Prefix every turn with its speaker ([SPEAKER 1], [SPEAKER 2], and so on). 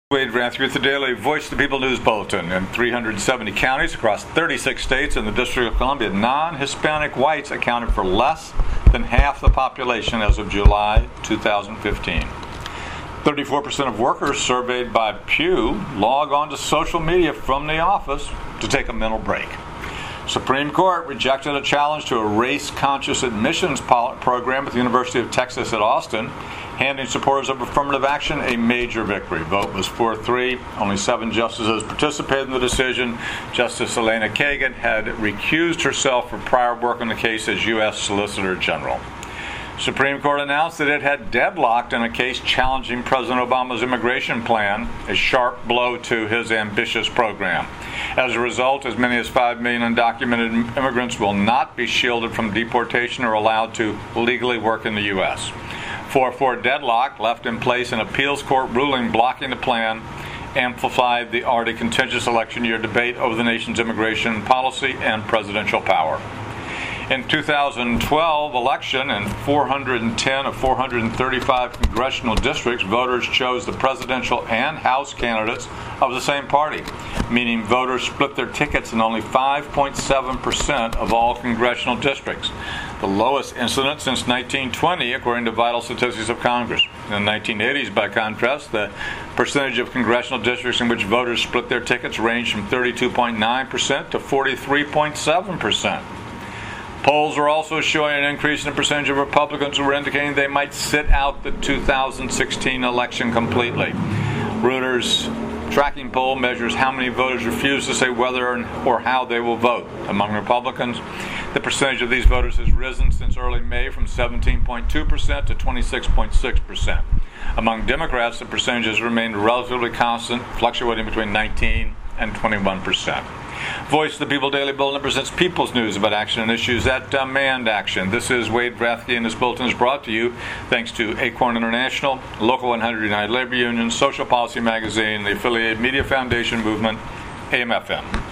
[SPEAKER 1] Wade Rantham with the Daily Voice of the People News Bulletin. In 370 counties across 36 states and the District of Columbia, non-Hispanic whites accounted for less than half the population as of July 2015. 34% of workers surveyed by Pew log on to social media from the office to take a mental break. Supreme Court rejected a challenge to a race-conscious admissions program at the University of Texas at Austin, handing supporters of affirmative action a major victory. Vote was 4-3. Only 7 justices participated in the decision. Justice Elena Kagan had recused herself for prior work on the case as U.S. Solicitor General. Supreme Court announced that it had deadlocked in a case challenging President Obama's immigration plan, a sharp blow to his ambitious program. As a result, as many as 5 million undocumented immigrants will not be shielded from deportation or allowed to legally work in the U.S. 4-4 deadlock left in place an appeals court ruling blocking the plan, amplified the already contentious election year debate over the nation's immigration policy and presidential power. In 2012 election, in 410 of 435 congressional districts, voters chose the presidential and House candidates of the same party, meaning voters split their tickets in only 5.7% of all congressional districts, the lowest incidence since 1920, according to Vital Statistics of Congress. In the 1980s, by contrast, the percentage of congressional districts in which voters split their tickets ranged from 32.9% to 43.7%. Polls are also showing an increase in the percentage of Republicans who are indicating they might sit out the 2016 election completely. Reuters' tracking poll measures how many voters refuse to say whether or how they will vote. Among Republicans, the percentage of these voters has risen since early May from 17.2% to 26.6%. Among Democrats, the percentage has remained relatively constant, fluctuating between 19 and 21%. Voice of the People Daily Bulletin presents people's news about action and issues that demand action. This is Wade Rantham, and this bulletin is brought to you thanks to Acorn International, Local 100 United Labor Union, Social Policy Magazine, the Affiliated Media Foundation Movement, AM/FM.